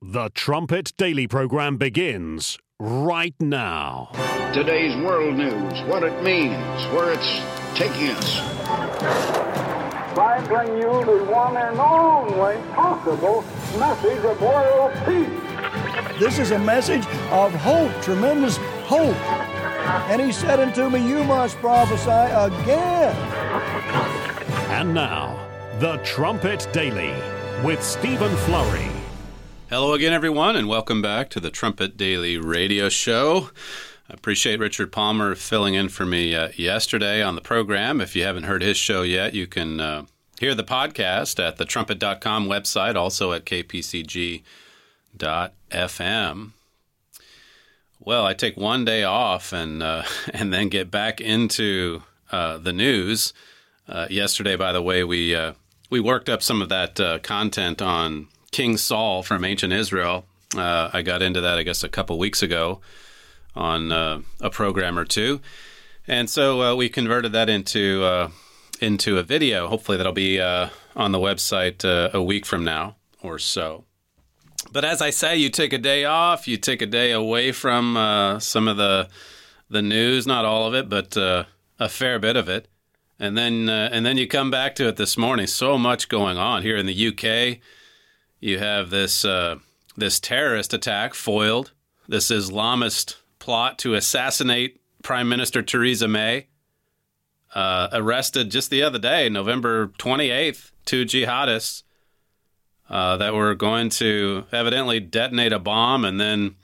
The Trumpet Daily program begins right now. Today's world news, what it means, where it's taking us. I bring you the one and only possible message of world peace. This is a message of hope, tremendous hope. And he said unto me, you must prophesy again. And now, The Trumpet Daily with Stephen Flurry. Hello again, everyone, and welcome back to the Trumpet Daily radio show. I appreciate Richard Palmer filling in for me yesterday on the program. If you haven't heard his show yet, you can hear the podcast at the trumpet.com website, also at kpcg.fm. Well, I take one day off and then get back into the news. Yesterday, by the way, we worked up some of that content on King Saul from ancient Israel. I got into that, I guess, a couple weeks ago on a program or two. And so we converted that into a video. Hopefully that'll be on the website a week from now or so. But as I say, you take a day off, you take a day away from some of the news, not all of it, but a fair bit of it. And then you come back to it this morning. So much going on here in the UK. You have this terrorist attack foiled, this Islamist plot to assassinate Prime Minister Theresa May, arrested just the other day, November 28th, two jihadists that were going to evidently detonate a bomb and then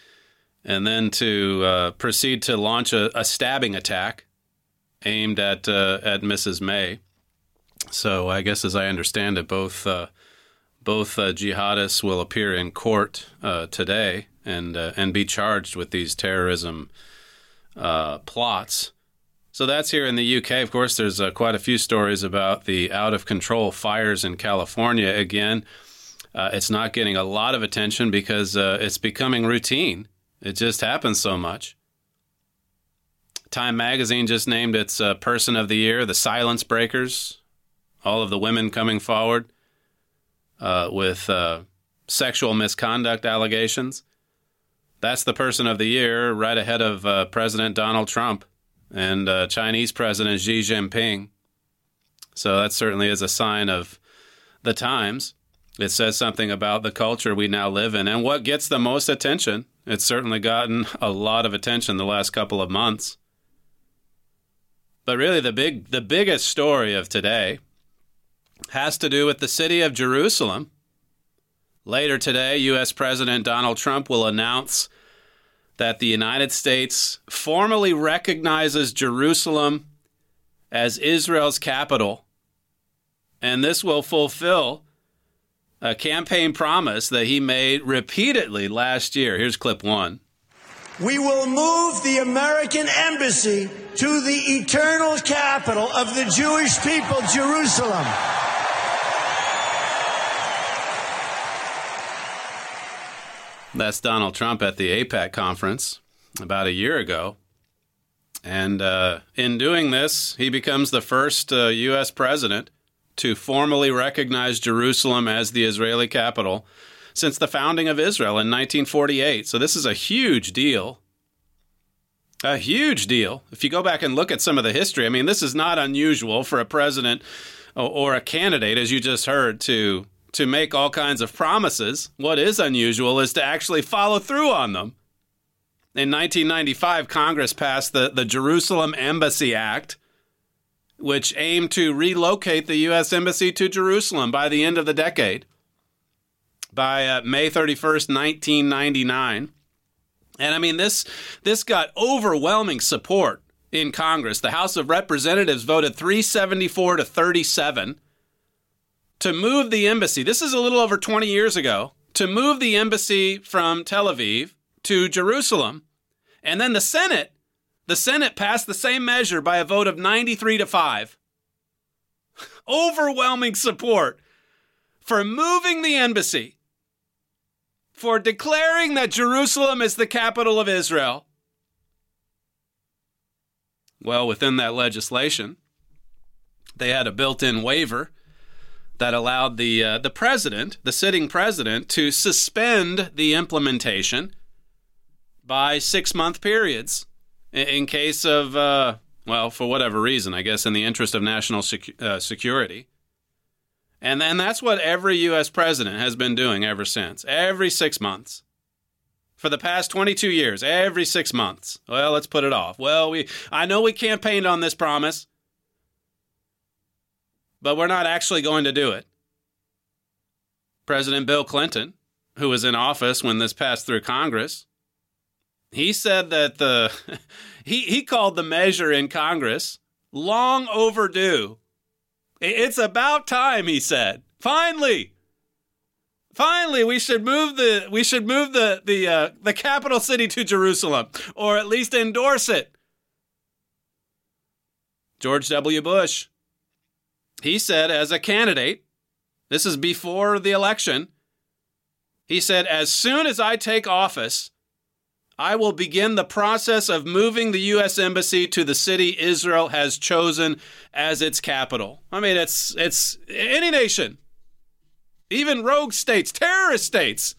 to proceed to launch a stabbing attack aimed at Mrs. May. So I guess, as I understand it, both jihadists will appear in court today and be charged with these terrorism plots. So that's here in the UK. Of course, there's quite a few stories about the out-of-control fires in California again. It's not getting a lot of attention because it's becoming routine. It just happens so much. Time magazine just named its Person of the Year, the Silence Breakers, all of the women coming forward with sexual misconduct allegations. That's the Person of the Year, right ahead of President Donald Trump and Chinese President Xi Jinping. So that certainly is a sign of the times. It says something about the culture we now live in. And what gets the most attention, it's certainly gotten a lot of attention the last couple of months. But really the biggest story of today has to do with the city of Jerusalem. Later today, U.S. President Donald Trump will announce that the United States formally recognizes Jerusalem as Israel's capital, and this will fulfill a campaign promise that he made repeatedly last year. Here's clip one. We will move the American embassy to the eternal capital of the Jewish people, Jerusalem. That's Donald Trump at the AIPAC conference about a year ago. And in doing this, he becomes the first U.S. president to formally recognize Jerusalem as the Israeli capital since the founding of Israel in 1948. So this is a huge deal. A huge deal. If you go back and look at some of the history, I mean, this is not unusual for a president or a candidate, as you just heard, to make all kinds of promises. What is unusual is to actually follow through on them. In 1995, Congress passed the Jerusalem Embassy Act, which aimed to relocate the U.S. Embassy to Jerusalem by the end of the decade, by May 31st, 1999. And I mean, this got overwhelming support in Congress. The House of Representatives voted 374 to 37 to move the embassy. This is a little over 20 years ago, to move the embassy from Tel Aviv to Jerusalem. And then the Senate passed the same measure by a vote of 93 to 5. Overwhelming support for moving the embassy, for declaring that Jerusalem is the capital of Israel. Well, within that legislation, they had a built-in waiver that allowed the president, the sitting president, to suspend the implementation by 6-month periods in case of, for whatever reason, I guess in the interest of national security. And that's what every U.S. president has been doing ever since, every 6 months. For the past 22 years, every 6 months. Well, let's put it off. Well, I know we campaigned on this promise, but we're not actually going to do it. President Bill Clinton, who was in office when this passed through Congress, he said that he called the measure in Congress long overdue. It's about time, he said. Finally, we should move the capital city to Jerusalem, or at least endorse it. George W. Bush, he said as a candidate, this is before the election, he said, as soon as I take office, I will begin the process of moving the U.S. Embassy to the city Israel has chosen as its capital. I mean, it's any nation, even rogue states, terrorist states.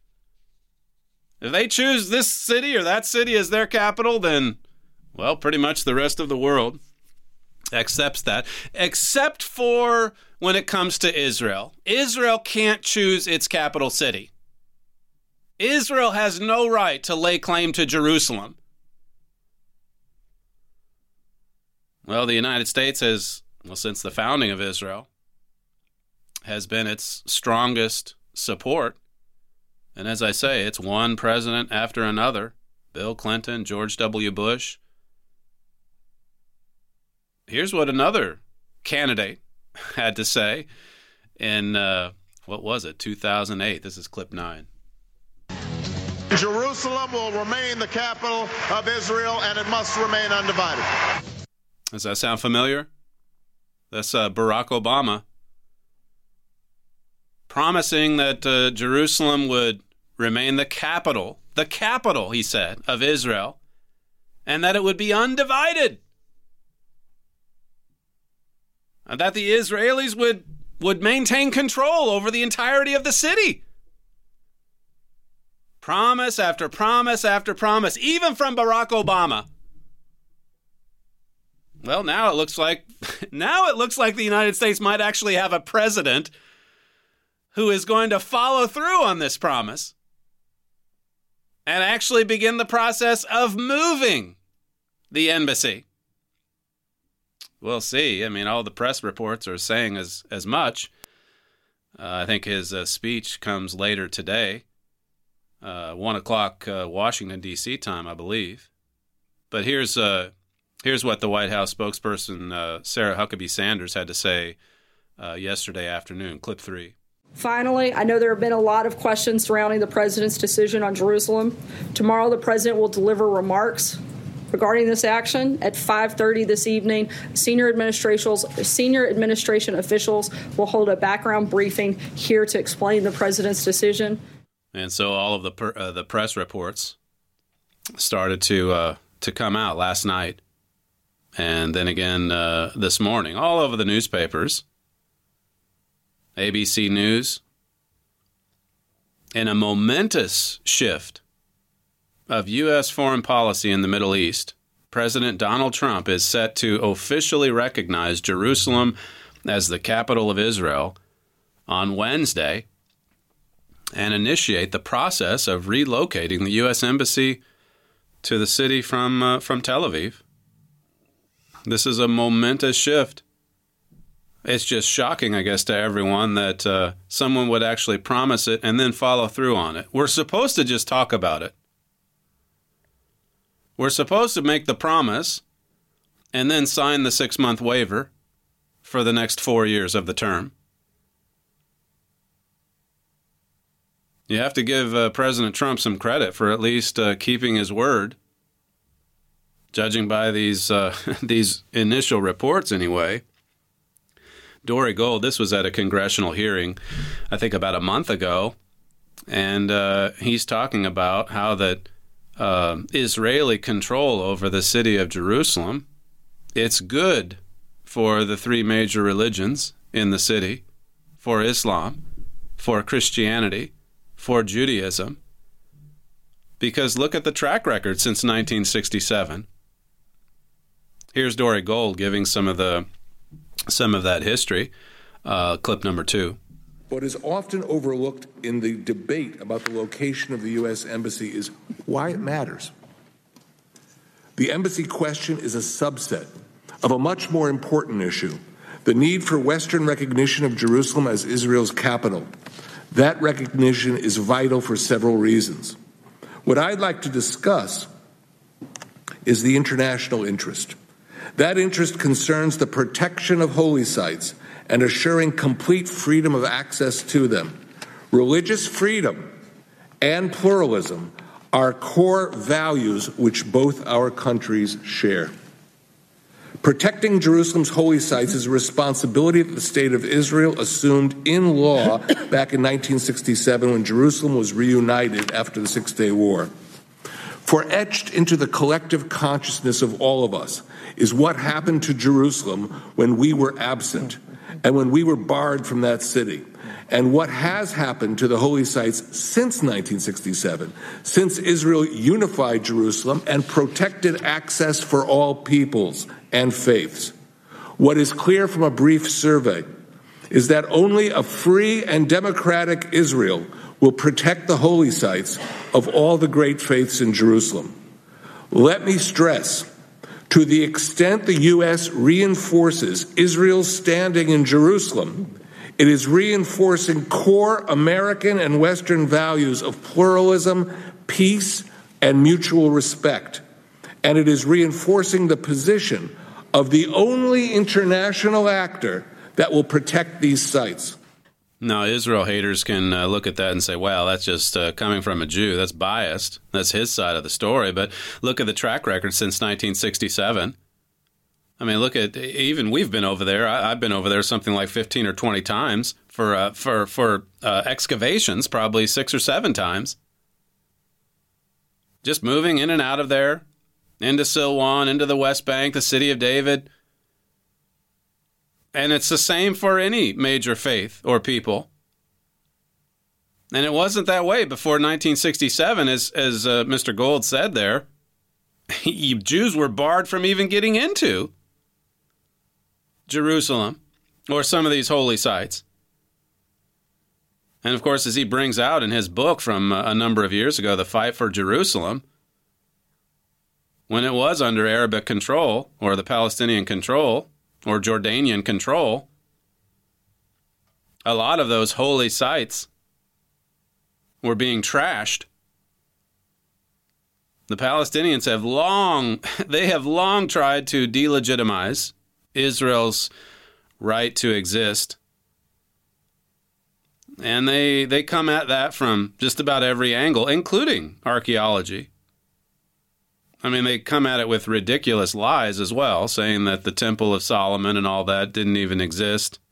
If they choose this city or that city as their capital, then, well, pretty much the rest of the world accepts that, except for when it comes to Israel. Israel can't choose its capital city. Israel has no right to lay claim to Jerusalem. Well, the United States has, since the founding of Israel, has been its strongest support. And as I say, it's one president after another. Bill Clinton, George W. Bush. Here's what another candidate had to say in, 2008. This is clip 9. Jerusalem will remain the capital of Israel, and it must remain undivided. Does that sound familiar? That's Barack Obama promising that Jerusalem would remain the capital, he said, of Israel, and that it would be undivided. And that the Israelis would maintain control over the entirety of the city. Promise after promise after promise, even from Barack Obama. Well, now it looks like the United States might actually have a president who is going to follow through on this promise and actually begin the process of moving the embassy. We'll see. I mean, all the press reports are saying as much. I think his speech comes later today. 1 o'clock Washington, D.C. time, I believe. But here's what the White House spokesperson Sarah Huckabee Sanders had to say yesterday afternoon. Clip 3. Finally, I know there have been a lot of questions surrounding the president's decision on Jerusalem. Tomorrow, the president will deliver remarks regarding this action at 5:30 this evening. Senior administration officials will hold a background briefing here to explain the president's decision. And so all of the press reports started to come out last night, and then again this morning, all over the newspapers. ABC News, in a momentous shift of U.S. foreign policy in the Middle East, President Donald Trump is set to officially recognize Jerusalem as the capital of Israel on Wednesday and initiate the process of relocating the U.S. Embassy to the city from Tel Aviv. This is a momentous shift. It's just shocking, I guess, to everyone that someone would actually promise it and then follow through on it. We're supposed to just talk about it. We're supposed to make the promise and then sign the 6-month waiver for the next 4 years of the term. You have to give President Trump some credit for at least keeping his word, judging by these initial reports anyway. Dori Gold, this was at a congressional hearing, I think about a month ago, and he's talking about how that Israeli control over the city of Jerusalem, it's good for the 3 major religions in the city, for Islam, for Christianity, for Judaism. Because look at the track record since 1967. Here's Dore Gold giving some of that history. Clip number 2. What is often overlooked in the debate about the location of the U.S. Embassy is why it matters. The embassy question is a subset of a much more important issue, the need for Western recognition of Jerusalem as Israel's capital. That recognition is vital for several reasons. What I'd like to discuss is the international interest. That interest concerns the protection of holy sites and assuring complete freedom of access to them. Religious freedom and pluralism are core values which both our countries share. Protecting Jerusalem's holy sites is a responsibility that the State of Israel assumed in law back in 1967 when Jerusalem was reunited after the Six-Day War. For etched into the collective consciousness of all of us is what happened to Jerusalem when we were absent and when we were barred from that city, and what has happened to the holy sites since 1967, since Israel unified Jerusalem and protected access for all peoples and faiths. What is clear from a brief survey is that only a free and democratic Israel will protect the holy sites of all the great faiths in Jerusalem. Let me stress, to the extent the U.S. reinforces Israel's standing in Jerusalem, it is reinforcing core American and Western values of pluralism, peace, and mutual respect. And it is reinforcing the position of the only international actor that will protect these sites. Now, Israel haters can look at that and say, well, that's just coming from a Jew. That's biased. That's his side of the story. But look at the track record since 1967. I mean, look at, even we've been over there. I've been over there something like 15 or 20 times for excavations, probably 6 or 7 times. Just moving in and out of there, into Silwan, into the West Bank, the city of David. And it's the same for any major faith or people. And it wasn't that way before 1967, as Mr. Gold said there. Jews were barred from even getting into Jerusalem or some of these holy sites. And of course, as he brings out in his book from a number of years ago, The Fight for Jerusalem, when it was under Arabic control or the Palestinian control or Jordanian control, a lot of those holy sites were being trashed. The Palestinians have long tried to delegitimize Israel's right to exist. And they come at that from just about every angle, including archaeology. I mean, they come at it with ridiculous lies as well, saying that the Temple of Solomon and all that didn't even exist.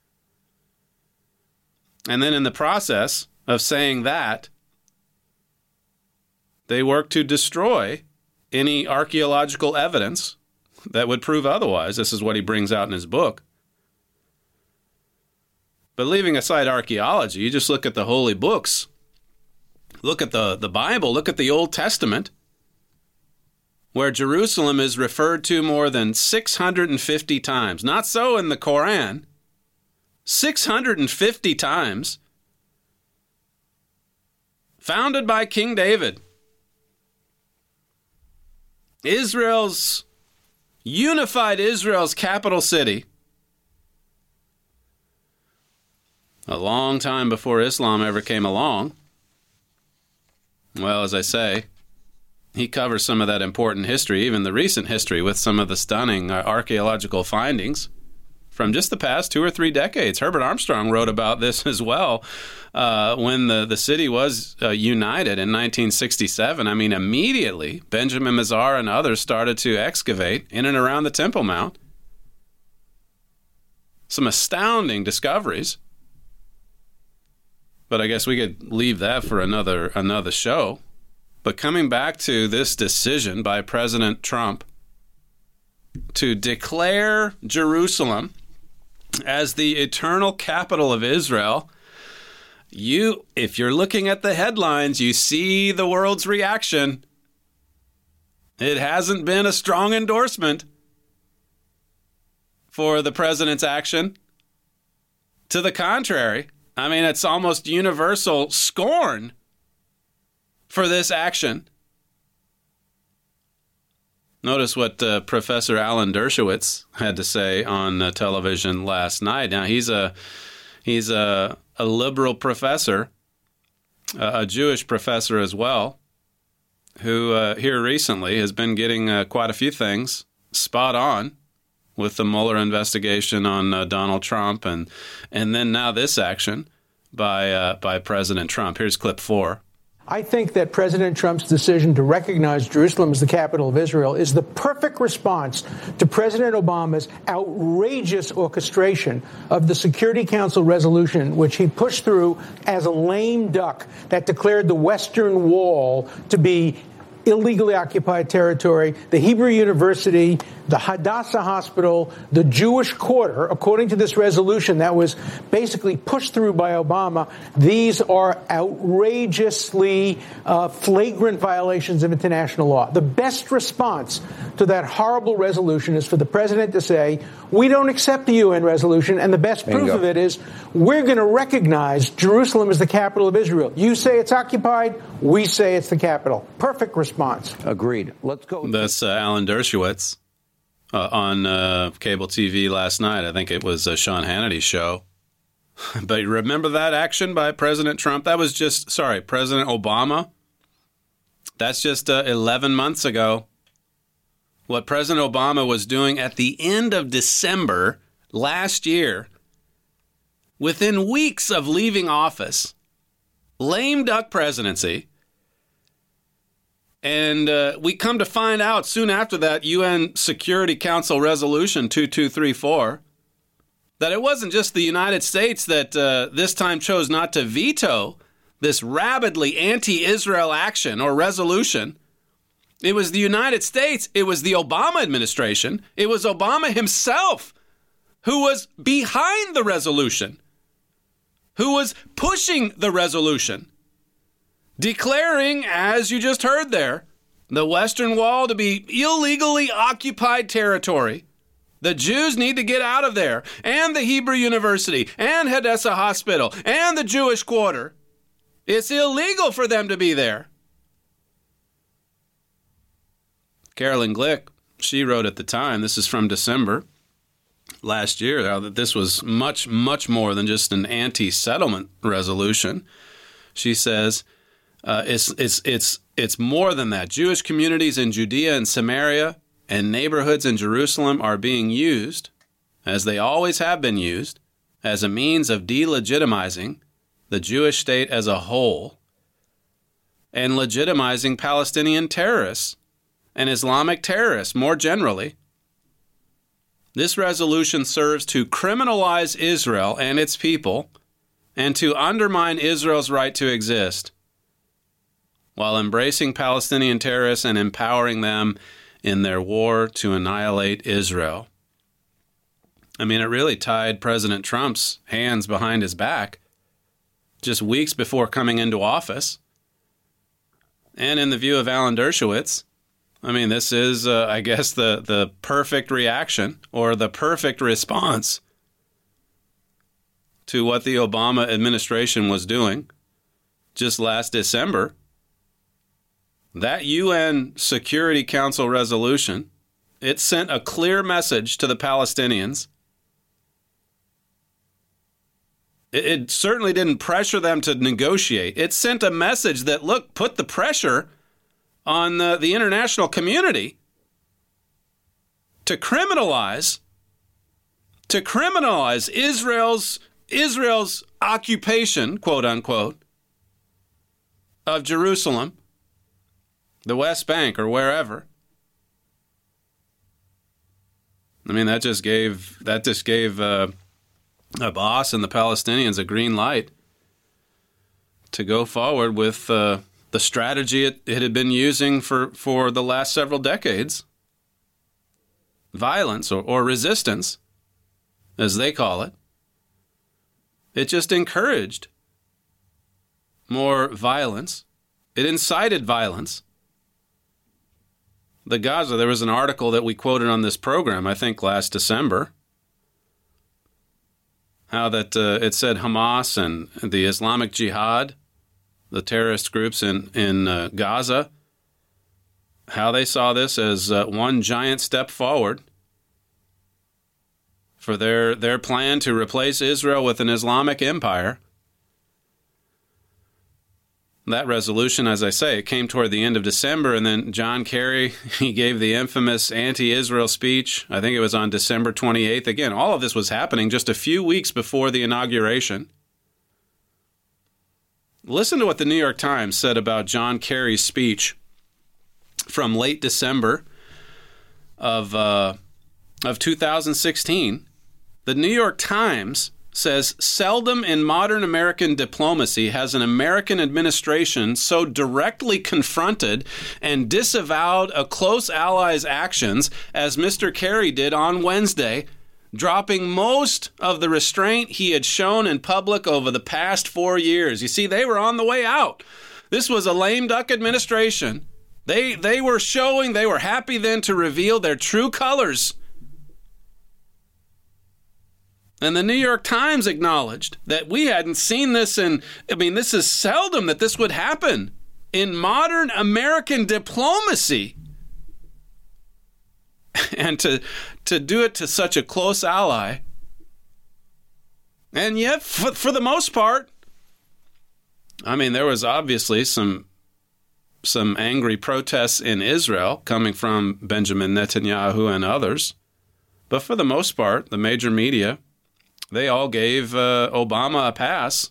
And then in the process of saying that, they work to destroy any archaeological evidence that would prove otherwise. This is what he brings out in his book. But leaving aside archaeology, you just look at the holy books. Look at the Bible. Look at the Old Testament, where Jerusalem is referred to more than 650 times. Not so in the Quran. 650 times. Founded by King David. Unified Israel's capital city. A long time before Islam ever came along. Well, as I say, he covers some of that important history, even the recent history, with some of the stunning archaeological findings from just the past 2 or 3 decades. Herbert Armstrong wrote about this as well when the city was united in 1967. I mean, immediately, Benjamin Mazar and others started to excavate in and around the Temple Mount. Some astounding discoveries. But I guess we could leave that for another show. But coming back to this decision by President Trump to declare Jerusalem as the eternal capital of Israel, if you're looking at the headlines, you see the world's reaction. It hasn't been a strong endorsement for the president's action. To the contrary, I mean, it's almost universal scorn for this action. Notice what Professor Alan Dershowitz had to say on television last night. Now, he's a liberal professor, a Jewish professor as well, who here recently has been getting quite a few things spot on with the Mueller investigation on Donald Trump, and then now this action by President Trump. Here's clip 4. I think that President Trump's decision to recognize Jerusalem as the capital of Israel is the perfect response to President Obama's outrageous orchestration of the Security Council resolution, which he pushed through as a lame duck that declared the Western Wall to be illegally occupied territory, the Hebrew University, the Hadassah Hospital, the Jewish Quarter. According to this resolution that was basically pushed through by Obama, these are outrageously flagrant violations of international law. The best response to that horrible resolution is for the president to say, we don't accept the UN resolution, and the best proof of it is we're going to recognize Jerusalem as the capital of Israel. You say it's occupied, we say it's the capital. Perfect response. Agreed. Let's go. That's Alan Dershowitz on cable TV last night. I think it was Sean Hannity's show. But remember that action by President Trump? That was President Obama. That's just 11 months ago. What President Obama was doing at the end of December last year, within weeks of leaving office, lame duck presidency. And we come to find out soon after that UN Security Council Resolution 2234 that it wasn't just the United States that this time chose not to veto this rabidly anti-Israel action or resolution. It was the United States. It was the Obama administration. It was Obama himself who was behind the resolution, who was pushing the resolution, declaring, as you just heard there, the Western Wall to be illegally occupied territory. The Jews need to get out of there, and the Hebrew University, and Hadassah Hospital, and the Jewish Quarter. It's illegal for them to be there. Carolyn Glick, she wrote at the time, this is from December last year, that this was much, much more than just an anti-settlement resolution. She says, it's more than that. Jewish communities in Judea and Samaria and neighborhoods in Jerusalem are being used, as they always have been used, as a means of delegitimizing the Jewish state as a whole and legitimizing Palestinian terrorists and Islamic terrorists more generally. This resolution serves to criminalize Israel and its people and to undermine Israel's right to exist, while embracing Palestinian terrorists and empowering them in their war to annihilate Israel. I mean, it really tied President Trump's hands behind his back just weeks before coming into office. And in the view of Alan Dershowitz, I mean, this is, I guess, the perfect reaction or the perfect response to what the Obama administration was doing just last December. That UN Security Council resolution, it sent a clear message to the Palestinians. It certainly didn't pressure them to negotiate. It sent a message that, look, put the pressure on the international community to criminalize Israel's occupation, quote unquote, of Jerusalem, the West Bank, or wherever. I mean, that just gave Abbas and the Palestinians a green light to go forward with the strategy it had been using for the last several decades. Violence or resistance as they call it. It just encouraged more violence. It incited violence. The Gaza, there was an article that we quoted on this program, I think last December, how that it said Hamas and the Islamic Jihad, the terrorist groups in Gaza, how they saw this as one giant step forward for their plan to replace Israel with an Islamic empire. That resolution, as I say, it came toward the end of December, and then John Kerry, he gave the infamous anti-Israel speech. I think it was on December 28th. Again, all of this was happening just a few weeks before the inauguration. Listen to what the New York Times said about John Kerry's speech from late December of 2016. The New York Times says, seldom in modern American diplomacy has an American administration so directly confronted and disavowed a close ally's actions as Mr. Kerry did on Wednesday, dropping most of the restraint he had shown in public over the past 4 years. You see, they were on the way out. This was a lame duck administration. They were happy then to reveal their true colors. And the New York Times acknowledged that we hadn't seen this this is seldom that this would happen in modern American diplomacy. And to do it to such a close ally. And yet, for the most part, there was obviously some angry protests in Israel coming from Benjamin Netanyahu and others. But for the most part, the major media, they all gave Obama a pass.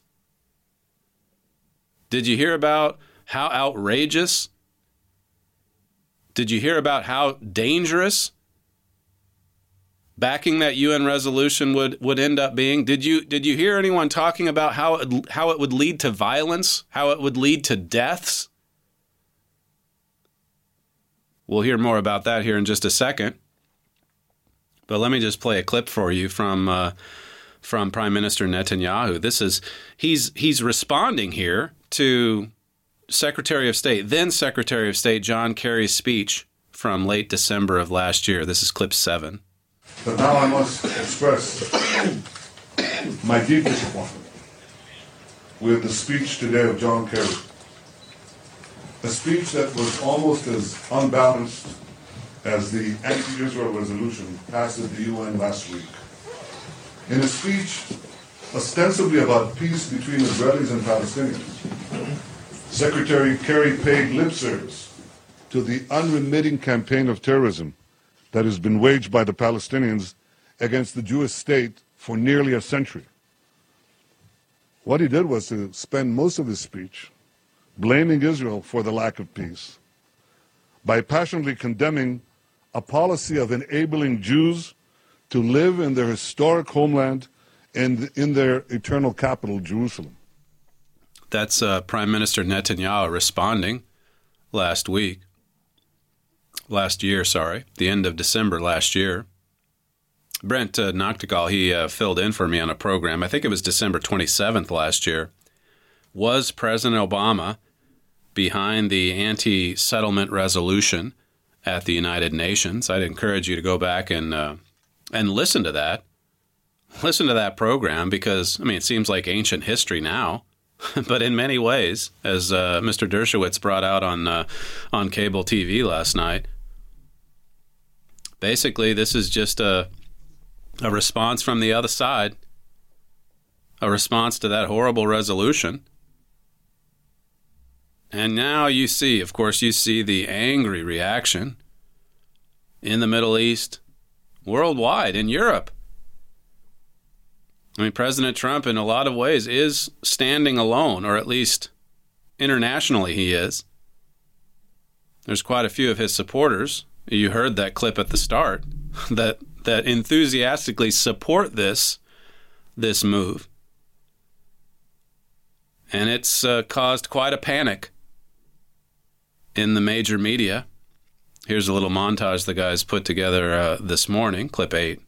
Did you hear about how outrageous? Did you hear about how dangerous backing that UN resolution would end up being? Did you hear anyone talking about how it would lead to violence, how it would lead to deaths? We'll hear more about that here in just a second. But let me just play a clip for you from Prime Minister Netanyahu. He's responding here to Secretary of State, then Secretary of State John Kerry's speech from late December of last year. This is clip 7. But now I must express my deep disappointment with the speech today of John Kerry. A speech that was almost as unbalanced as the anti-Israel resolution passed at the UN last week. In a speech ostensibly about peace between Israelis and Palestinians, Secretary Kerry paid lip service to the unremitting campaign of terrorism that has been waged by the Palestinians against the Jewish state for nearly a century. What he did was to spend most of his speech blaming Israel for the lack of peace by passionately condemning a policy of enabling Jews to live in their historic homeland and in their eternal capital, Jerusalem. That's Prime Minister Netanyahu responding last year, the end of December last year. Brent Noctegal, he filled in for me on a program, I think it was December 27th last year. Was President Obama behind the anti-settlement resolution at the United Nations? I'd encourage you to go back and listen to that. Listen to that program because, it seems like ancient history now. But in many ways, as Mr. Dershowitz brought out on cable TV last night, basically this is just a response from the other side, a response to that horrible resolution. And now you see the angry reaction in the Middle East, worldwide, in Europe. President Trump, in a lot of ways, is standing alone, or at least internationally he is. There's quite a few of his supporters, you heard that clip at the start, that enthusiastically support this move. And it's caused quite a panic in the major media. Here's a little montage the guys put together this morning, clip 8.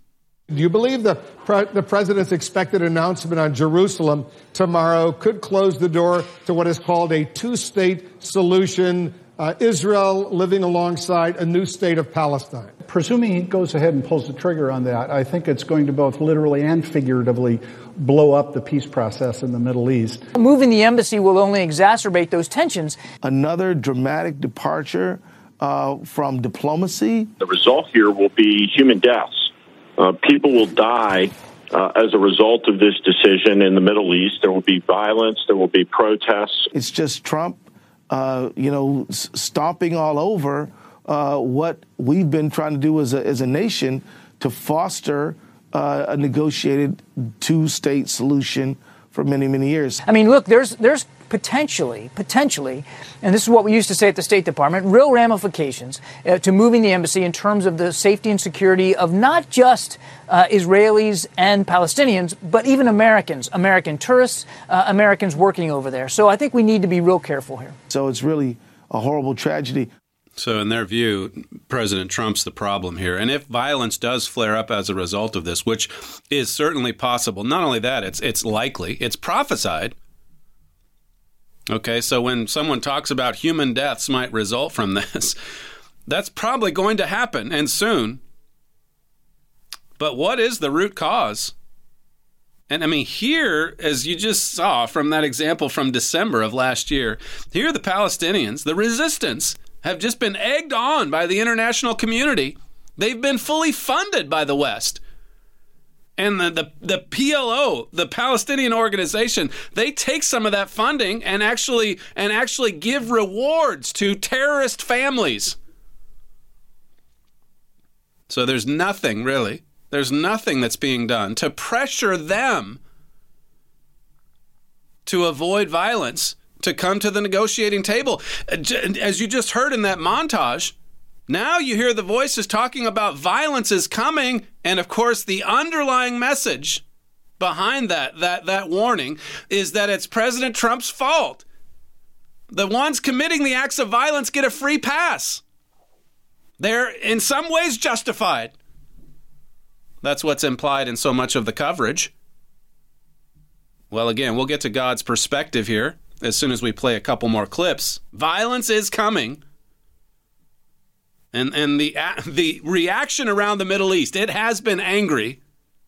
Do you believe the president's expected announcement on Jerusalem tomorrow could close the door to what is called a two-state solution, Israel living alongside a new state of Palestine? Presuming he goes ahead and pulls the trigger on that, I think it's going to both literally and figuratively blow up the peace process in the Middle East. Moving the embassy will only exacerbate those tensions. Another dramatic departure from diplomacy. The result here will be human deaths. People will die as a result of this decision in the Middle East. There will be violence. There will be protests. It's just Trump, stomping all over what we've been trying to do as a nation to foster a negotiated two-state solution for many, many years. I mean, look, there's potentially, and this is what we used to say at the State Department, real ramifications to moving the embassy in terms of the safety and security of not just Israelis and Palestinians, but even Americans, American tourists, Americans working over there. So I think we need to be real careful here. So it's really a horrible tragedy. So in their view, President Trump's the problem here. And if violence does flare up as a result of this, which is certainly possible, not only that, it's likely, it's prophesied. Okay, so when someone talks about human deaths might result from this, that's probably going to happen, and soon. But what is the root cause? And I mean, here, as you just saw from that example from December of last year, here the Palestinians, the resistance, have just been egged on by the international community. They've been fully funded by the West. And the PLO, the Palestinian organization, they take some of that funding and actually give rewards to terrorist families. So there's nothing that's being done to pressure them to avoid violence, to come to the negotiating table. As you just heard in that montage, now you hear the voices talking about violence is coming, and of course the underlying message behind that warning is that it's President Trump's fault. The ones committing the acts of violence get a free pass. They're in some ways justified. That's what's implied in so much of the coverage. Well, again, we'll get to God's perspective here as soon as we play a couple more clips. Violence is coming. And the reaction around the Middle East, it has been angry.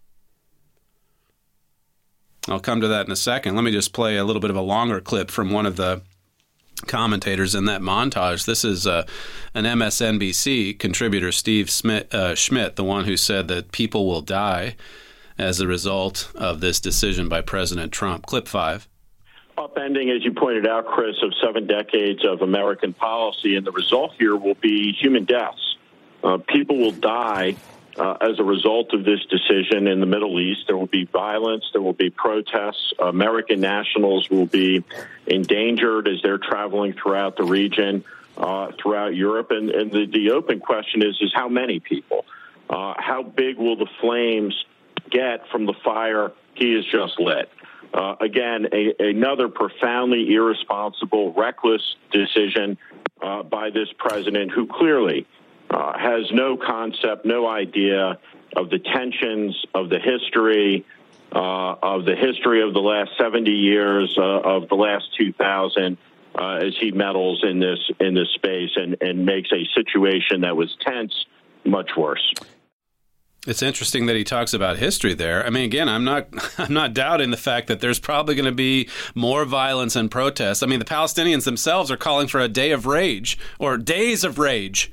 I'll come to that in a second. Let me just play a little bit of a longer clip from one of the commentators in that montage. This is an MSNBC contributor, Steve Schmidt, the one who said that people will die as a result of this decision by President Trump. Clip 5. Upending, as you pointed out, Chris, of 7 decades of American policy, and the result here will be human deaths. People will die as a result of this decision in the Middle East. There will be violence. There will be protests. American nationals will be endangered as they're traveling throughout the region, throughout Europe. And the open question is how many people? How big will the flames get from the fire he has just lit? Again, another profoundly irresponsible, reckless decision by this president who clearly has no concept, no idea of the tensions, of the history of the last 70 years, of the last 2,000, as he meddles in this space and makes a situation that was tense much worse. It's interesting that he talks about history there. I mean, again, I'm not doubting the fact that there's probably going to be more violence and protests. I mean, the Palestinians themselves are calling for a day of rage or days of rage.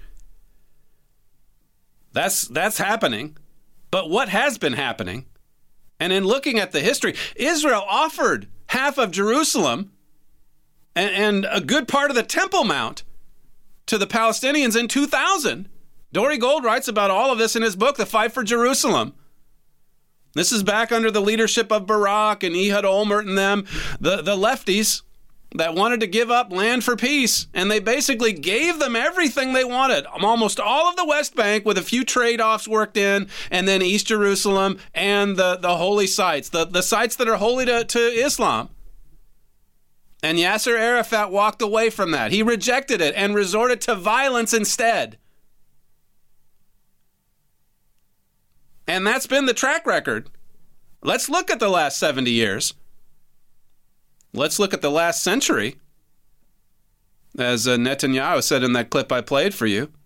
That's happening. But what has been happening? And in looking at the history, Israel offered half of Jerusalem and a good part of the Temple Mount to the Palestinians in 2000. Dory Gold writes about all of this in his book, The Fight for Jerusalem. This is back under the leadership of Barak and Ehud Olmert and them, the lefties that wanted to give up land for peace. And they basically gave them everything they wanted. Almost all of the West Bank with a few trade-offs worked in, and then East Jerusalem and the holy sites, the sites that are holy to Islam. And Yasser Arafat walked away from that. He rejected it and resorted to violence instead. And that's been the track record. Let's look at the last 70 years. Let's look at the last century. As Netanyahu said in that clip I played for you.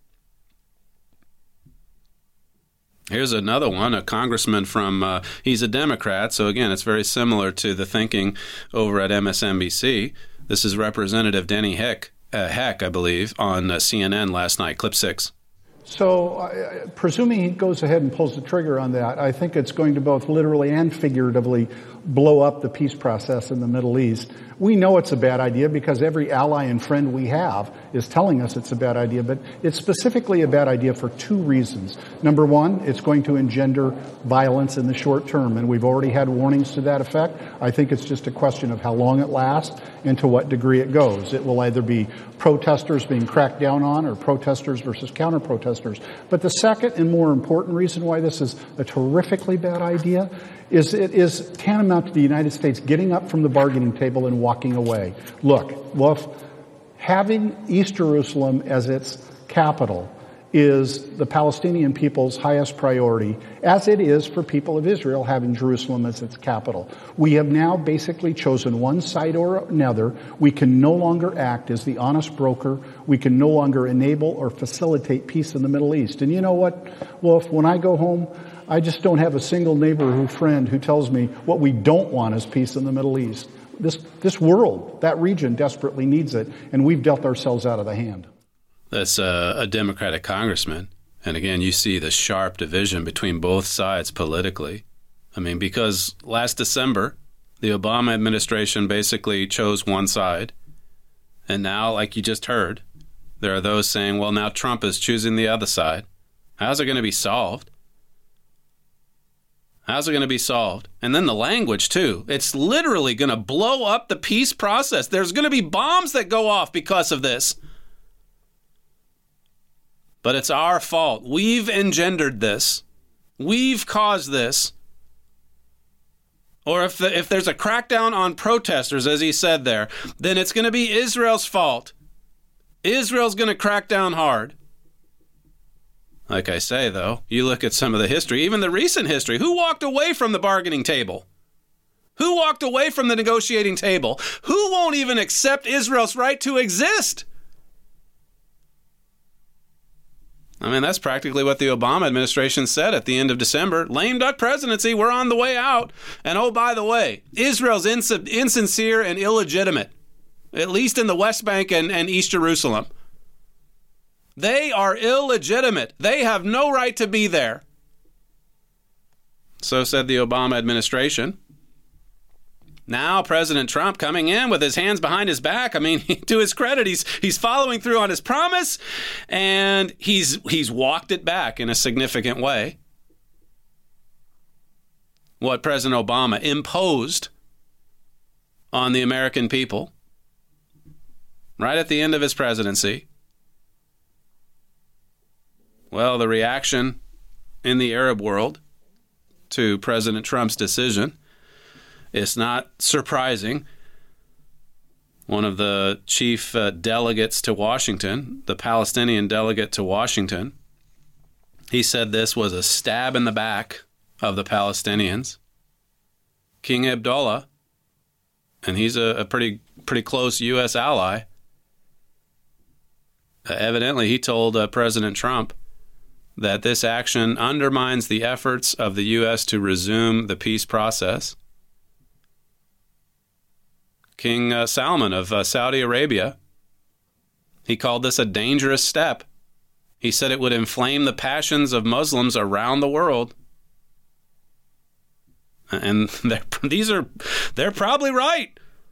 Here's another one, a congressman from, he's a Democrat, so again, it's very similar to the thinking over at MSNBC. This is Representative Denny Heck, I believe, on CNN last night, clip 6. So, presuming he goes ahead and pulls the trigger on that, I think it's going to both literally and figuratively blow up the peace process in the Middle East. We know it's a bad idea because every ally and friend we have is telling us it's a bad idea, but it's specifically a bad idea for two reasons. Number one, it's going to engender violence in the short term, and we've already had warnings to that effect. I think it's just a question of how long it lasts and to what degree it goes. It will either be protesters being cracked down on or protesters versus counter-protesters. But the second and more important reason why this is a terrifically bad idea is it is tantamount to the United States getting up from the bargaining table and walking away. Look, Wolf, having East Jerusalem as its capital is the Palestinian people's highest priority, as it is for people of Israel having Jerusalem as its capital. We have now basically chosen one side or another. We can no longer act as the honest broker. We can no longer enable or facilitate peace in the Middle East. And you know what, Wolf, when I go home, I just don't have a single neighbor or friend who tells me what we don't want is peace in the Middle East. This world, that region desperately needs it, and we've dealt ourselves out of the hand. That's a Democratic congressman. And again, you see the sharp division between both sides politically. I mean, because last December, the Obama administration basically chose one side. And now, like you just heard, there are those saying, well, now Trump is choosing the other side. How's it going to be solved? How's it going to be solved? And then the language, too. It's literally going to blow up the peace process. There's going to be bombs that go off because of this. But it's our fault. We've engendered this. We've caused this. Or if there's a crackdown on protesters, as he said there, then it's going to be Israel's fault. Israel's going to crack down hard. Like I say, though, you look at some of the history, even the recent history. Who walked away from the bargaining table? Who walked away from the negotiating table? Who won't even accept Israel's right to exist? I mean, that's practically what the Obama administration said at the end of December. Lame duck presidency, we're on the way out. And oh, by the way, Israel's insincere and illegitimate, at least in the West Bank and East Jerusalem. They are illegitimate. They have no right to be there. So said the Obama administration. Now President Trump coming in with his hands behind his back. I mean, to his credit, he's following through on his promise, and he's walked it back in a significant way. What President Obama imposed on the American people right at the end of his presidency. Well, the reaction in the Arab world to President Trump's decision, it's not surprising. One of the chief delegates to Washington, the Palestinian delegate to Washington, he said this was a stab in the back of the Palestinians. King Abdullah, and he's a pretty close U.S. ally, evidently he told President Trump that this action undermines the efforts of the U.S. to resume the peace process. King Salman of Saudi Arabia, he called this a dangerous step. He said it would inflame the passions of Muslims around the world. And they're probably right.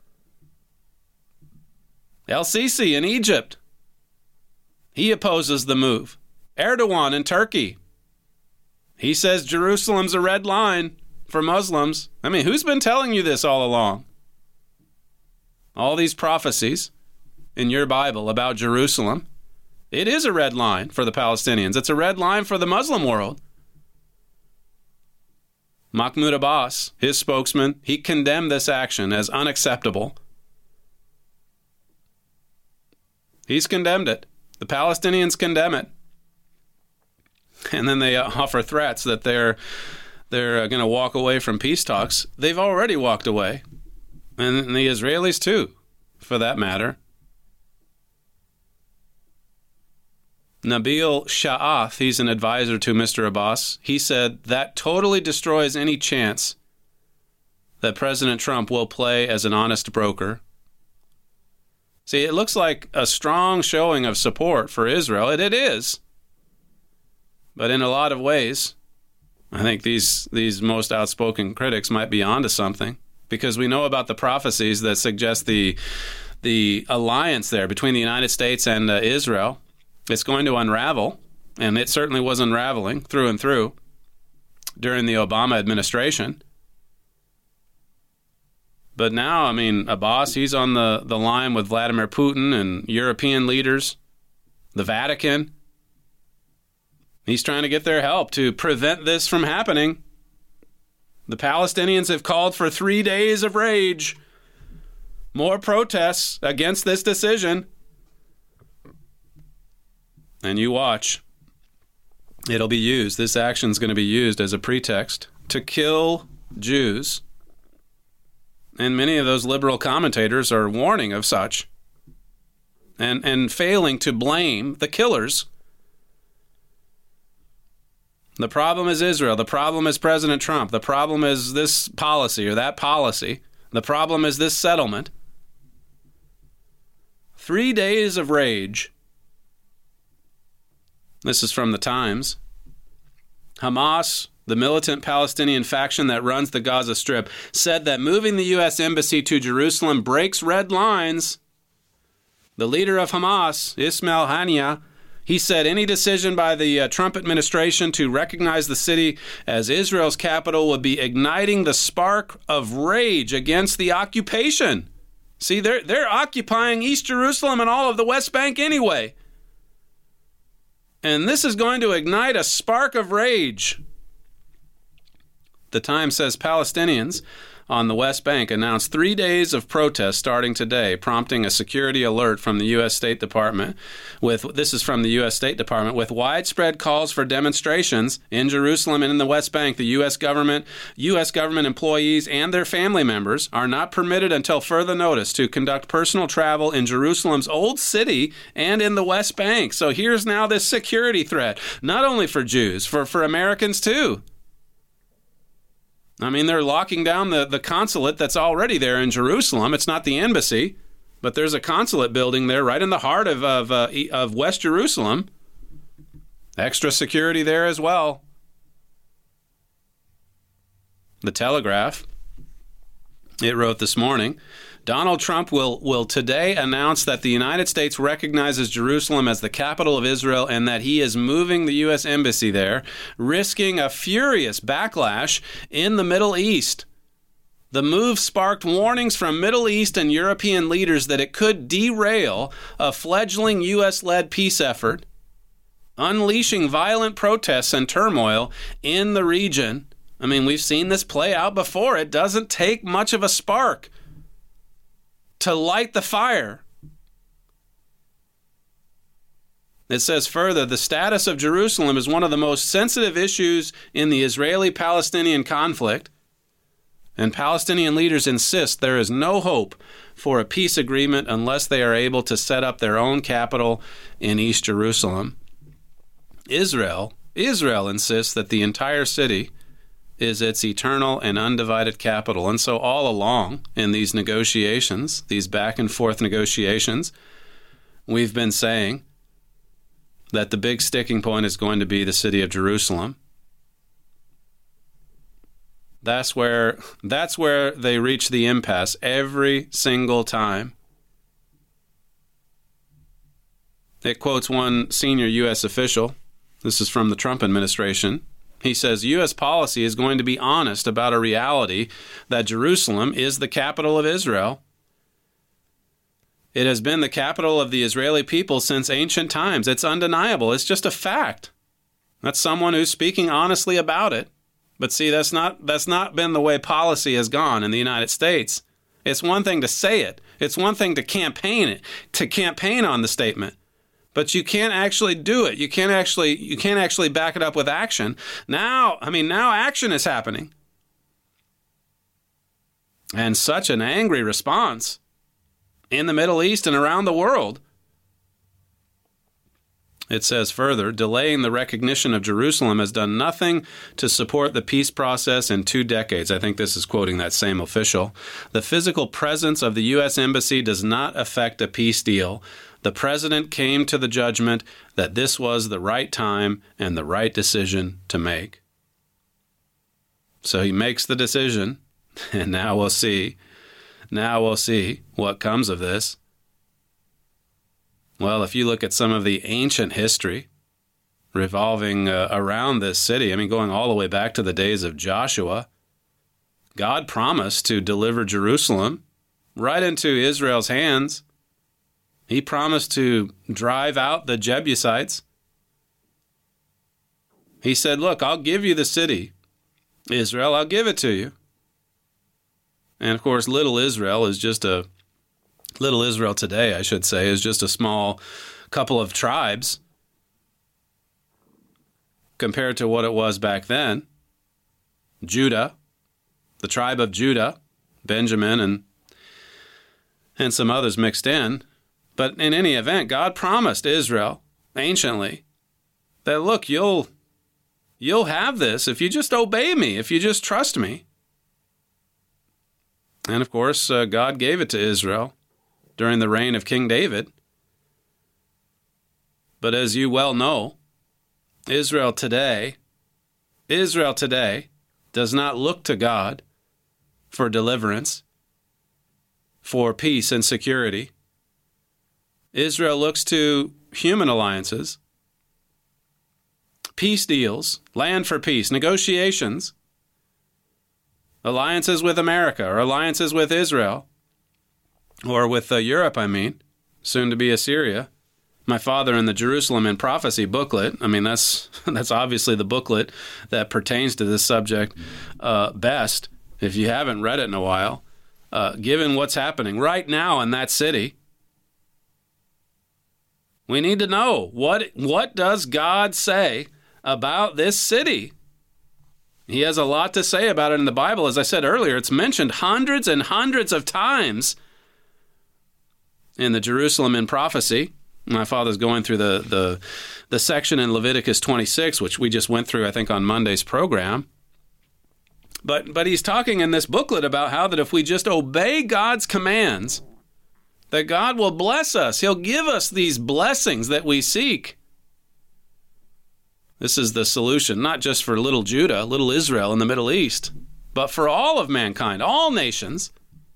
El-Sisi in Egypt, he opposes the move. Erdogan in Turkey, he says Jerusalem's a red line for Muslims. I mean, who's been telling you this all along? All these prophecies in your Bible about Jerusalem, it is a red line for the Palestinians. It's a red line for the Muslim world. Mahmoud Abbas, his spokesman, he condemned this action as unacceptable. He's condemned it. The Palestinians condemn it. and then they offer threats that they're going to walk away from peace talks. They've already walked away, and the Israelis too, for that matter. Nabil Sha'ath, he's an advisor to Mr. Abbas, he said that totally destroys any chance that President Trump will play as an honest broker. See, it looks like a strong showing of support for Israel. It is. But in a lot of ways, I think these most outspoken critics might be onto something, because we know about the prophecies that suggest the alliance there between the United States and Israel. It's going to unravel, and it certainly was unraveling through and through during the Obama administration. But now, I mean, Abbas, he's on the line with Vladimir Putin and European leaders, the Vatican. He's trying to get their help to prevent this from happening. The Palestinians have called for 3 days of rage, more protests against this decision. And you watch. It'll be used. This action's going to be used as a pretext to kill Jews. And many of those liberal commentators are warning of such and failing to blame the killers. The problem is Israel. The problem is President Trump. The problem is this policy or that policy. The problem is this settlement. 3 days of rage. This is from the Times. Hamas, the militant Palestinian faction that runs the Gaza Strip, said that moving the U.S. Embassy to Jerusalem breaks red lines. The leader of Hamas, Ismail Haniyeh, he said any decision by the Trump administration to recognize the city as Israel's capital would be igniting the spark of rage against the occupation. See, they're occupying East Jerusalem and all of the West Bank anyway. And this is going to ignite a spark of rage. The Times says Palestinians on the West Bank announced 3 days of protest starting today, prompting a security alert from the U.S. State Department. This is from the U.S. State Department. With widespread calls for demonstrations in Jerusalem and in the West Bank, the U.S. government employees, and their family members are not permitted until further notice to conduct personal travel in Jerusalem's Old City and in the West Bank. So here's now this security threat, not only for Jews, for Americans too. I mean, they're locking down the consulate that's already there in Jerusalem. It's not the embassy, but there's a consulate building there right in the heart of West Jerusalem. Extra security there as well. The Telegraph, it wrote this morning, Donald Trump will today announce that the United States recognizes Jerusalem as the capital of Israel and that he is moving the U.S. Embassy there, risking a furious backlash in the Middle East. The move sparked warnings from Middle East and European leaders that it could derail a fledgling U.S.-led peace effort, unleashing violent protests and turmoil in the region. I mean, we've seen this play out before. It doesn't take much of a spark to light the fire. It says further, the status of Jerusalem is one of the most sensitive issues in the Israeli-Palestinian conflict, and Palestinian leaders insist there is no hope for a peace agreement unless they are able to set up their own capital in East Jerusalem. Israel insists that the entire city is its eternal and undivided capital. And so all along in these negotiations, these back and forth negotiations, we've been saying that the big sticking point is going to be the city of Jerusalem. That's where they reach the impasse every single time. It quotes one senior U.S. official. This is from the Trump administration. He says, U.S. policy is going to be honest about a reality that Jerusalem is the capital of Israel. It has been the capital of the Israeli people since ancient times. It's undeniable. It's just a fact. That's someone who's speaking honestly about it. But see, that's not been the way policy has gone in the United States. It's one thing to say it. It's one thing to campaign on the statement. But you can't actually do it. You can't actually back it up with action. Now action is happening. And such an angry response in the Middle East and around the world. It says further, delaying the recognition of Jerusalem has done nothing to support the peace process in 2 decades. I think this is quoting that same official. The physical presence of the U.S. Embassy does not affect a peace deal. The president came to the judgment that this was the right time and the right decision to make. So he makes the decision, and now we'll see. Now we'll see what comes of this. Well, if you look at some of the ancient history revolving around this city, going all the way back to the days of Joshua, God promised to deliver Jerusalem right into Israel's hands. He promised to drive out the Jebusites. He said, look, I'll give you the city, Israel, I'll give it to you. And of course, little Israel today, I should say, is just a small couple of tribes compared to what it was back then. Judah, the tribe of Judah, Benjamin, and some others mixed in. But in any event, God promised Israel anciently that, look, you'll have this if you just obey me, if you just trust me. And of course, God gave it to Israel during the reign of King David. But as you well know, Israel today does not look to God for deliverance, for peace and security. Israel looks to human alliances, peace deals, land for peace, negotiations, alliances with America or alliances with Israel, or with Europe, soon to be Assyria. My father in the Jerusalem in Prophecy booklet, that's obviously the booklet that pertains to this subject best, if you haven't read it in a while, given what's happening right now in that city. We need to know, what does God say about this city? He has a lot to say about it in the Bible. As I said earlier, it's mentioned hundreds and hundreds of times in the Jerusalem in Prophecy. My father's going through the section in Leviticus 26, which we just went through, I think, on Monday's program. But he's talking in this booklet about how that if we just obey God's commands, that God will bless us. He'll give us these blessings that we seek. This is the solution, not just for little Judah, little Israel in the Middle East, but for all of mankind, all nations.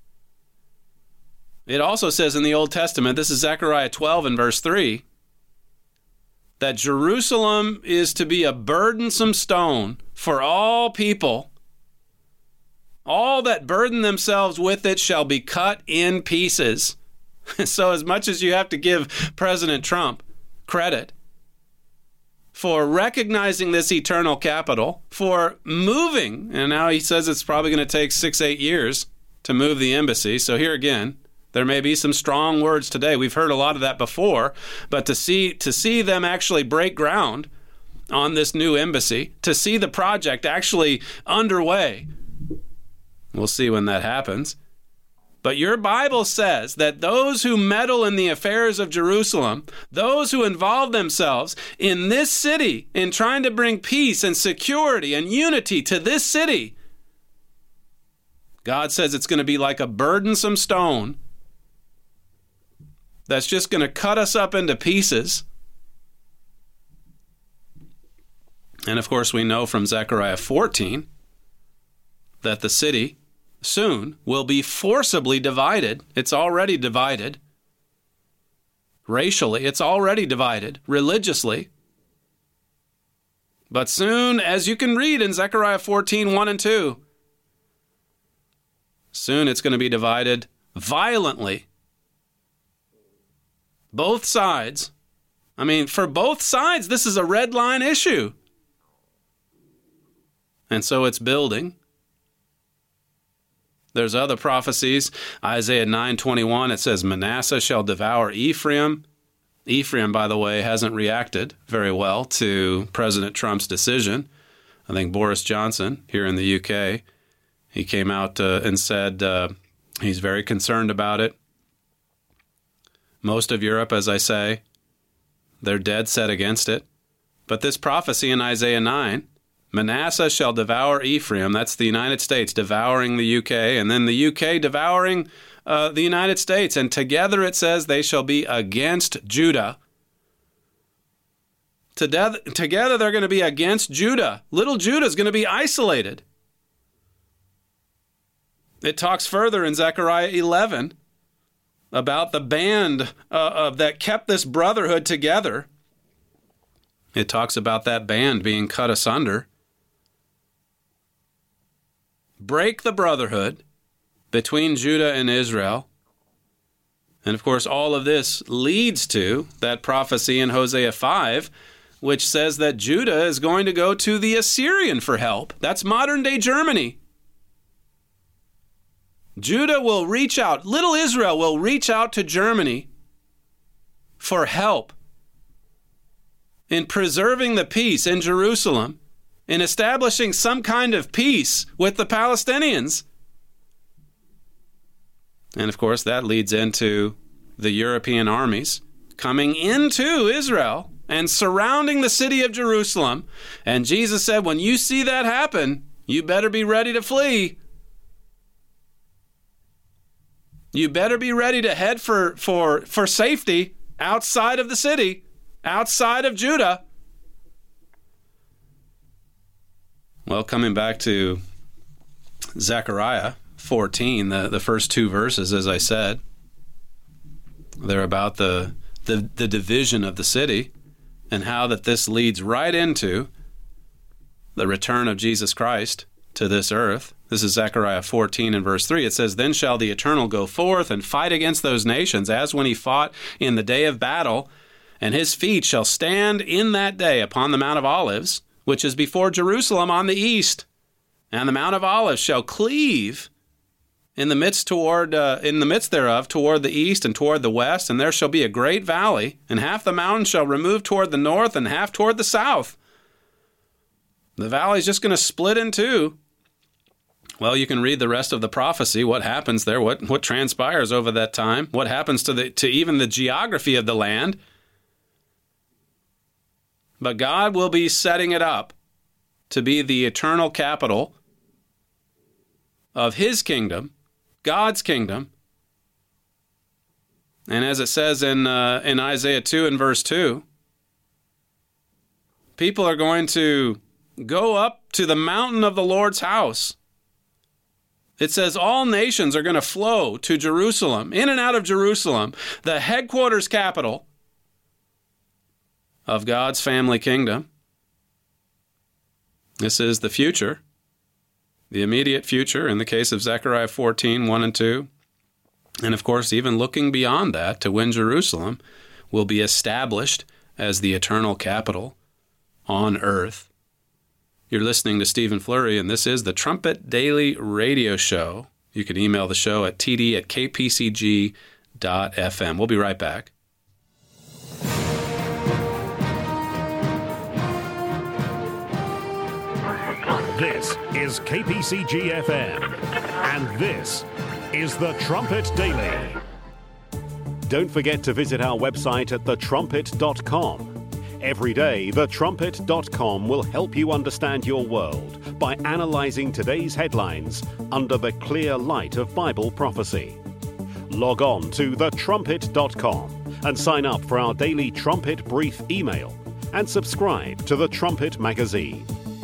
It also says in the Old Testament, this is Zechariah 12 and verse 3, that Jerusalem is to be a burdensome stone for all people. All that burden themselves with it shall be cut in pieces. So as much as you have to give President Trump credit for recognizing this eternal capital, for moving, and now he says it's probably going to take 6-8 years to move the embassy. So here again, there may be some strong words today. We've heard a lot of that before, but to see them actually break ground on this new embassy, to see the project actually underway, we'll see when that happens. But your Bible says that those who meddle in the affairs of Jerusalem, those who involve themselves in this city, in trying to bring peace and security and unity to this city, God says it's going to be like a burdensome stone that's just going to cut us up into pieces. And of course, we know from Zechariah 14 that the city soon will be forcibly divided. It's already divided. Racially, it's already divided. Religiously. But soon, as you can read in Zechariah 14, 1 and 2, soon it's going to be divided violently. Both sides. For both sides, this is a red line issue. And so it's building. There's other prophecies. Isaiah 9:21, it says, Manasseh shall devour Ephraim, Ephraim, by the way, hasn't reacted very well to President Trump's decision. I think Boris Johnson here in the UK, he came out and said he's very concerned about it. Most of Europe, as I say, they're dead set against it. But this prophecy in Isaiah 9, Manasseh shall devour Ephraim, that's the United States devouring the UK, and then the UK devouring the United States. And together it says they shall be against Judah. Together they're going to be against Judah. Little Judah is going to be isolated. It talks further in Zechariah 11 about the band that kept this brotherhood together. It talks about that band being cut asunder. Break the brotherhood between Judah and Israel. And of course, all of this leads to that prophecy in Hosea 5, which says that Judah is going to go to the Assyrian for help. That's modern-day Germany. Judah will reach out, little Israel will reach out to Germany for help in preserving the peace in Jerusalem, in establishing some kind of peace with the Palestinians. And of course, that leads into the European armies coming into Israel and surrounding the city of Jerusalem. And Jesus said, when you see that happen, you better be ready to flee. You better be ready to head for safety outside of the city, outside of Judah. Well, coming back to Zechariah 14, the first two verses, as I said, they're about the division of the city and how that this leads right into the return of Jesus Christ to this earth. This is Zechariah 14 and verse 3. It says, then shall the Eternal go forth and fight against those nations, as when he fought in the day of battle, and his feet shall stand in that day upon the Mount of Olives, which is before Jerusalem on the east. And the Mount of Olives shall cleave in the midst thereof toward the east and toward the west, and there shall be a great valley, and half the mountain shall remove toward the north and half toward the south. The valley is just going to split in two. Well, you can read the rest of the prophecy, what happens there, what transpires over that time, what happens to even the geography of the land. But God will be setting it up to be the eternal capital of his kingdom, God's kingdom. And as it says in Isaiah 2 and verse 2, people are going to go up to the mountain of the Lord's house. It says all nations are going to flow to Jerusalem, in and out of Jerusalem, the headquarters capital of God's family kingdom. This is the future, the immediate future in the case of Zechariah 14, 1 and 2. And of course, even looking beyond that to when Jerusalem will be established as the eternal capital on earth. You're listening to Stephen Flurry, and this is the Trumpet Daily Radio Show. You can email the show at td@kpcg.fm. We'll be right back. This is KPCG-FM, and this is the Trumpet Daily. Don't forget to visit our website at thetrumpet.com. Every day, thetrumpet.com will help you understand your world by analyzing today's headlines under the clear light of Bible prophecy. Log on to thetrumpet.com and sign up for our daily Trumpet Brief email and subscribe to the Trumpet magazine.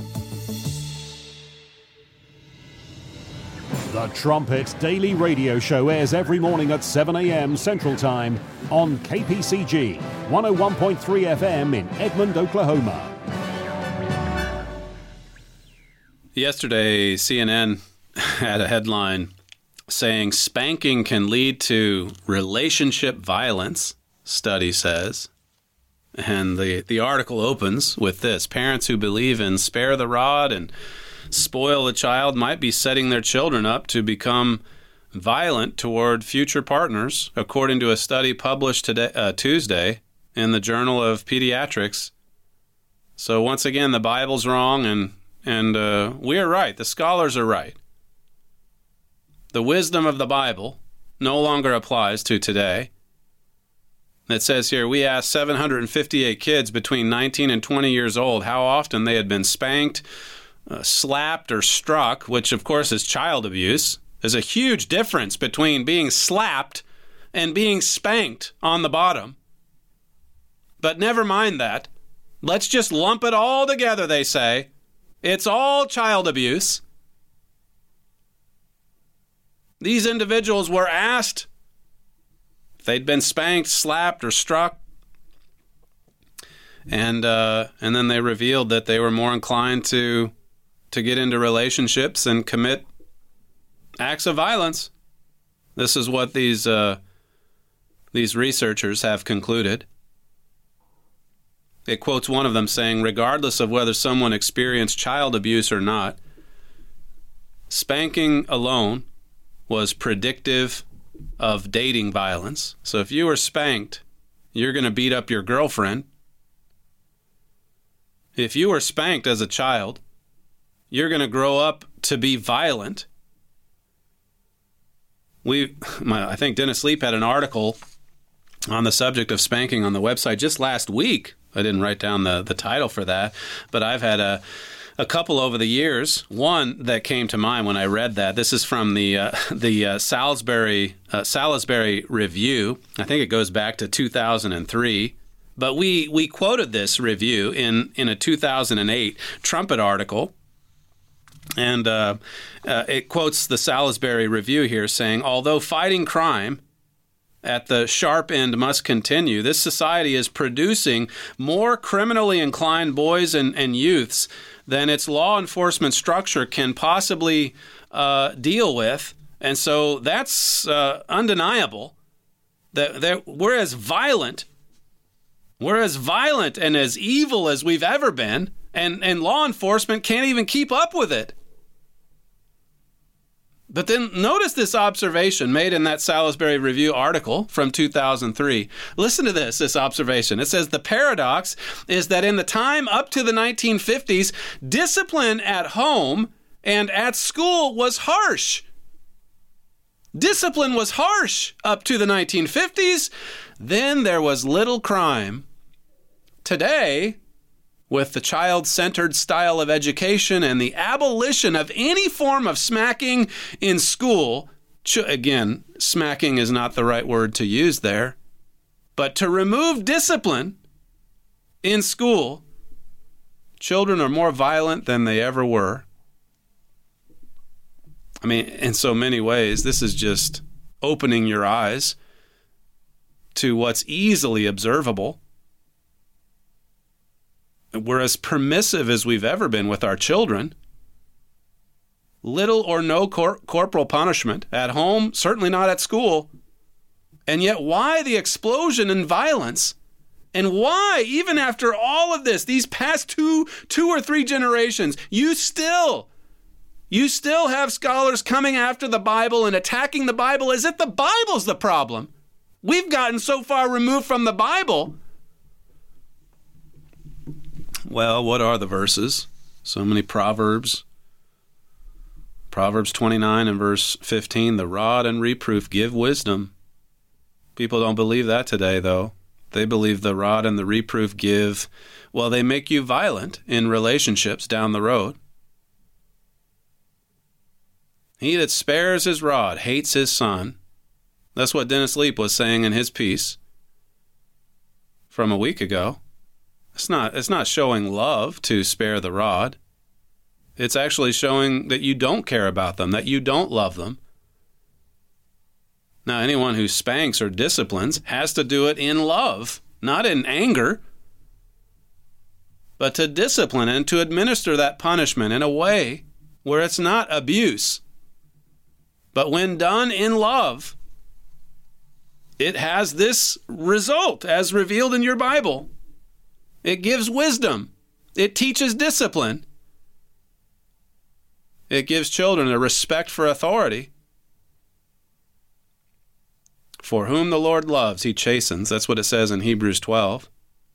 The Trumpet Daily Radio Show airs every morning at 7 a.m. Central Time on KPCG 101.3 FM in Edmond, Oklahoma. Yesterday, CNN had a headline saying spanking can lead to relationship violence, study says. And the article opens with this: parents who believe in spare the rod and spoil the child might be setting their children up to become violent toward future partners, according to a study published today, Tuesday in the Journal of Pediatrics. So once again, the Bible's wrong, and we are right. The scholars are right. The wisdom of the Bible no longer applies to today. It says here, we asked 758 kids between 19 and 20 years old how often they had been spanked, slapped, or struck, which of course is child abuse. There's a huge difference between being slapped and being spanked on the bottom. But never mind that. Let's just lump it all together, they say. It's all child abuse. These individuals were asked if they'd been spanked, slapped, or struck. And then they revealed that they were more inclined to get into relationships and commit acts of violence. This is what these researchers have concluded. It quotes one of them saying, regardless of whether someone experienced child abuse or not, spanking alone was predictive of dating violence. So if you were spanked, you're going to beat up your girlfriend. If you were spanked as a child, you're going to grow up to be violent. I think Dennis Leap had an article on the subject of spanking on the website just last week. I didn't write down the title for that, but I've had a couple over the years. One that came to mind when I read that. This is from the Salisbury Review. I think it goes back to 2003. But we quoted this review in a 2008 Trumpet article. And it quotes the Salisbury Review here saying, although fighting crime at the sharp end must continue, this society is producing more criminally inclined boys and youths than its law enforcement structure can possibly deal with. And so that's undeniable. That we're as violent and as evil as we've ever been, and law enforcement can't even keep up with it. But then notice this observation made in that Salisbury Review article from 2003. Listen to this observation. It says, the paradox is that in the time up to the 1950s, discipline at home and at school was harsh. Discipline was harsh up to the 1950s. Then there was little crime. Today, with the child-centered style of education and the abolition of any form of smacking in school, again, smacking is not the right word to use there, but to remove discipline in school, children are more violent than they ever were. I mean, in so many ways, this is just opening your eyes to what's easily observable. We're as permissive as we've ever been with our children. Little or no corporal punishment at home, certainly not at school. And yet, why the explosion in violence? And why, even after all of this, these past two or three generations, you still have scholars coming after the Bible and attacking the Bible as if the Bible's the problem? We've gotten so far removed from the Bible. Well, what are the verses? So many Proverbs. Proverbs 29 and verse 15, the rod and reproof give wisdom. People don't believe that today, though. They believe the rod and the reproof they make you violent in relationships down the road. He that spares his rod hates his son. That's what Dennis Leap was saying in his piece from a week ago. It's not showing love to spare the rod. It's actually showing that you don't care about them, that you don't love them. Now, anyone who spanks or disciplines has to do it in love, not in anger, but to discipline and to administer that punishment in a way where it's not abuse. But when done in love, it has this result as revealed in your Bible. It gives wisdom. It teaches discipline. It gives children a respect for authority. For whom the Lord loves, he chastens. That's what it says in Hebrews 12.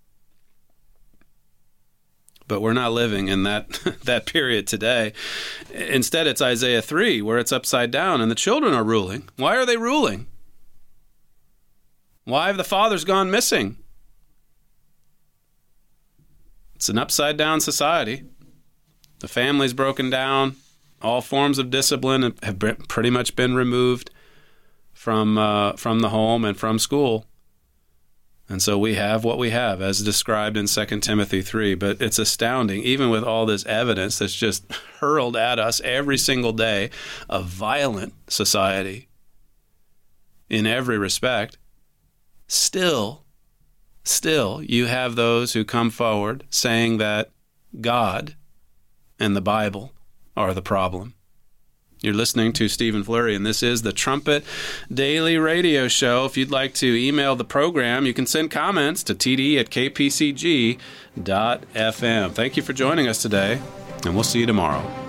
But we're not living in that period today. Instead, it's Isaiah 3, where it's upside down, and the children are ruling. Why are they ruling? Why have the fathers gone missing? It's an upside-down society. The family's broken down. All forms of discipline have pretty much been removed from the home and from school. And so we have what we have, as described in 2 Timothy 3. But it's astounding, even with all this evidence that's just hurled at us every single day, a violent society in every respect. Still, you have those who come forward saying that God and the Bible are the problem. You're listening to Stephen Flurry, and this is the Trumpet Daily Radio Show. If you'd like to email the program, you can send comments to td@kpcg.fm. Thank you for joining us today, and we'll see you tomorrow.